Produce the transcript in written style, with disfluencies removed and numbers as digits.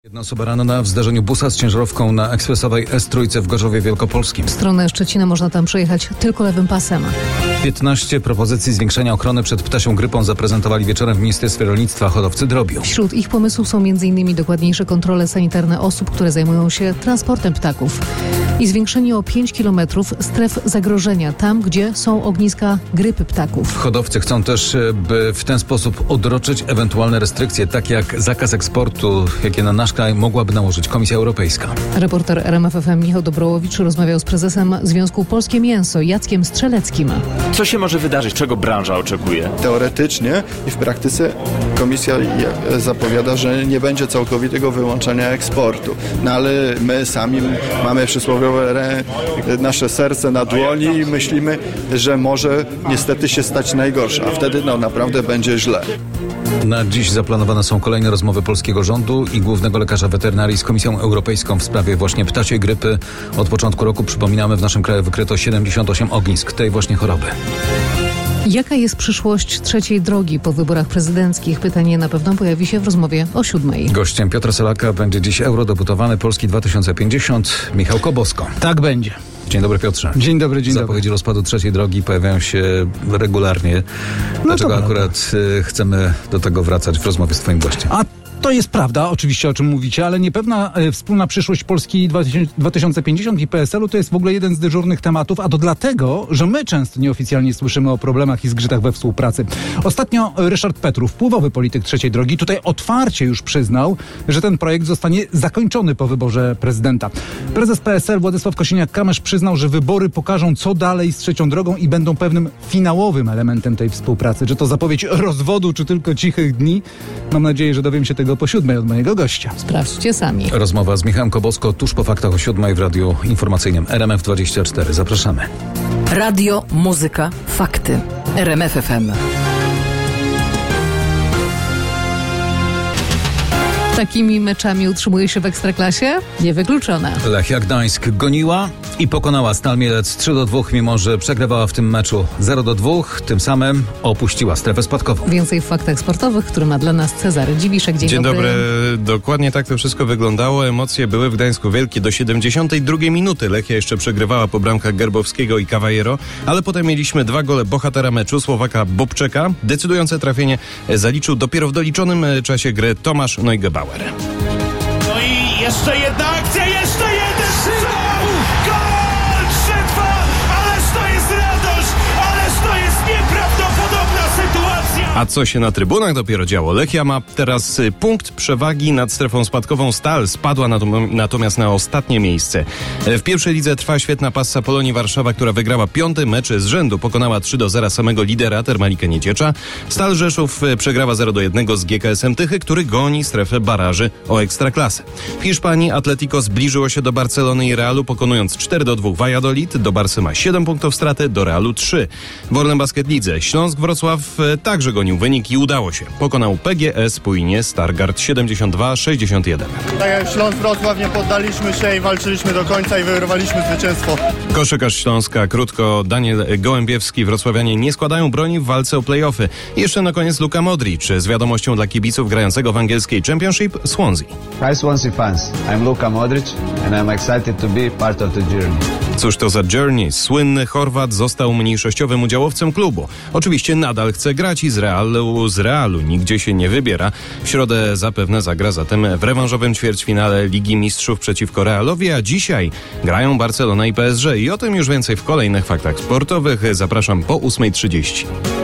Jedna osoba ranna w zdarzeniu busa z ciężarówką na ekspresowej S3 w Gorzowie Wielkopolskim. W stronę Szczecina można tam przejechać tylko lewym pasem. 15 propozycji zwiększenia ochrony przed ptasią grypą zaprezentowali wieczorem w Ministerstwie Rolnictwa hodowcy drobiu. Wśród ich pomysłów są m.in. dokładniejsze kontrole sanitarne osób, które zajmują się transportem ptaków i zwiększenie o 5 km stref zagrożenia tam, gdzie są ogniska grypy ptaków. Hodowcy chcą też, by w ten sposób odroczyć ewentualne restrykcje, takie jak zakaz eksportu, jakie na nasz kraj mogłaby nałożyć Komisja Europejska. Reporter RMF FM Michał Dobrołowicz rozmawiał z prezesem Związku Polskie Mięso Jackiem Strzeleckim. Co się może wydarzyć? Czego branża oczekuje? Teoretycznie i w praktyce Komisja zapowiada, że nie będzie całkowitego wyłączenia eksportu. No ale my sami mamy przysłowiowe nasze serce na dłoni i myślimy, że może niestety się stać najgorsze, a wtedy naprawdę będzie źle. Na dziś zaplanowane są kolejne rozmowy polskiego rządu i głównego lekarza weterynarii z Komisją Europejską w sprawie właśnie ptasiej grypy. Od początku roku, przypominamy, w naszym kraju wykryto 78 ognisk tej właśnie choroby. Jaka jest przyszłość trzeciej drogi po wyborach prezydenckich? Pytanie na pewno pojawi się w rozmowie o 7:00. Gościem Piotra Selaka będzie dziś eurodeputowany Polski 2050 Michał Kobosko. Tak będzie. Dzień dobry, Piotrze. Dzień dobry. Zapowiedzi rozpadu trzeciej drogi pojawiają się regularnie. Dlaczego akurat chcemy do tego wracać w rozmowie z twoim gościem? To jest prawda, oczywiście, o czym mówicie, ale niepewna wspólna przyszłość Polski 2050 i PSL-u to jest w ogóle jeden z dyżurnych tematów, a to dlatego, że my często nieoficjalnie słyszymy o problemach i zgrzytach we współpracy. Ostatnio Ryszard Petru, wpływowy polityk trzeciej drogi, tutaj otwarcie już przyznał, że ten projekt zostanie zakończony po wyborze prezydenta. Prezes PSL Władysław Kosiniak-Kamysz przyznał, że wybory pokażą, co dalej z trzecią drogą i będą pewnym finałowym elementem tej współpracy. Czy to zapowiedź rozwodu, czy tylko cichych dni? Mam nadzieję, że dowiem się tego po 7:00 od mojego gościa. Sprawdźcie sami. Rozmowa z Michałem Kobosko tuż po faktach o 7:00 w radiu informacyjnym RMF24. Zapraszamy. Radio, muzyka, fakty. RMF FM. Takimi meczami utrzymuje się w Ekstraklasie? Niewykluczone. Lechia Gdańsk goniła i pokonała Stal Mielec 3-2, mimo że przegrywała w tym meczu 0-2. Tym samym opuściła strefę spadkową. Więcej w faktach sportowych, który ma dla nas Cezary Dziwiszek. Dzień dobry. Dokładnie tak to wszystko wyglądało. Emocje były w Gdańsku wielkie. Do 72 minuty Lechia jeszcze przegrywała po bramkach Gerbowskiego i Cavallero, ale potem mieliśmy 2 gole bohatera meczu, Słowaka Bobczeka. Decydujące trafienie zaliczył dopiero w doliczonym czasie gry Tomasz Neugebauer. No i jeszcze jedna akcja, jeszcze jeden strzał! Gol! 3-2! Ależ to jest radość! Ależ to jest nieprawdopodobna sytuacja! A co się na trybunach dopiero działo? Lechia ma teraz punkt przewagi nad strefą spadkową. Stal spadła natomiast na ostatnie miejsce. W pierwszej lidze trwa świetna passa Polonii Warszawa, która wygrała 5. mecz z rzędu. Pokonała 3-0 samego lidera Termalikę Nieciecza. Stal Rzeszów przegrała 0-1 z GKS-em Tychy, który goni strefę baraży o Ekstraklasę. W Hiszpanii Atletico zbliżyło się do Barcelony i Realu, pokonując 4-2 Valladolid. Do Barsy ma 7 punktów straty, do Realu 3. W Orlen Basket Lidze Śląsk Wrocław także gonił wynik i udało się. Pokonał PGS Płynie Stargard 72-61. Tak jak Śląsk Wrocław nie poddaliśmy się i walczyliśmy do końca i wyrwaliśmy zwycięstwo. Koszykarz Śląska, krótko, Daniel Gołębiewski. Wrocławianie nie składają broni w walce o play-offy. I jeszcze na koniec Luka Modric z wiadomością dla kibiców grającego w angielskiej Championship Swansea. Hi Swansea fans, I'm Luka Modric and I'm excited to be part of the journey. Cóż to za journey? Słynny Chorwat został mniejszościowym udziałowcem klubu. Oczywiście nadal chce grać i z Realu nigdzie się nie wybiera. W środę zapewne zagra zatem w rewanżowym ćwierćfinale Ligi Mistrzów przeciwko Realowi, a dzisiaj grają Barcelona i PSG. I o tym już więcej w kolejnych faktach sportowych. Zapraszam po 8:30.